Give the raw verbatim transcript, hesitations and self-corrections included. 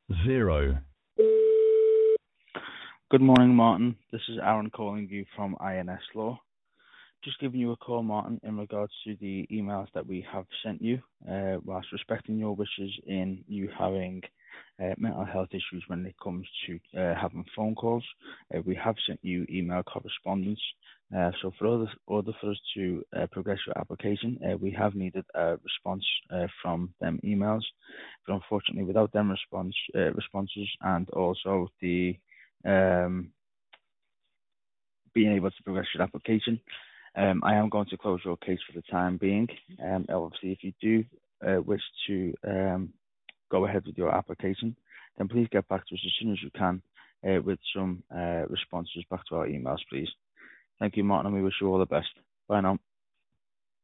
zero. Good morning, Martin. This is Aaron calling you from I N S Law. Just giving you a call, Martin, in regards to the emails that we have sent you, uh, whilst respecting your wishes in you having uh, mental health issues when it comes to uh, having phone calls. Uh, we have sent you email correspondence. Uh, so for order, order for us to uh, progress your application, uh, we have needed a response uh, from them emails. But unfortunately, without them response uh, responses and also the um, being able to progress your application, um, I am going to close your case for the time being. Um, obviously, if you do uh, wish to um, go ahead with your application, then please get back to us as soon as you can uh, with some uh, responses back to our emails, please. Thank you, Martin, and we wish you all the best. Bye now.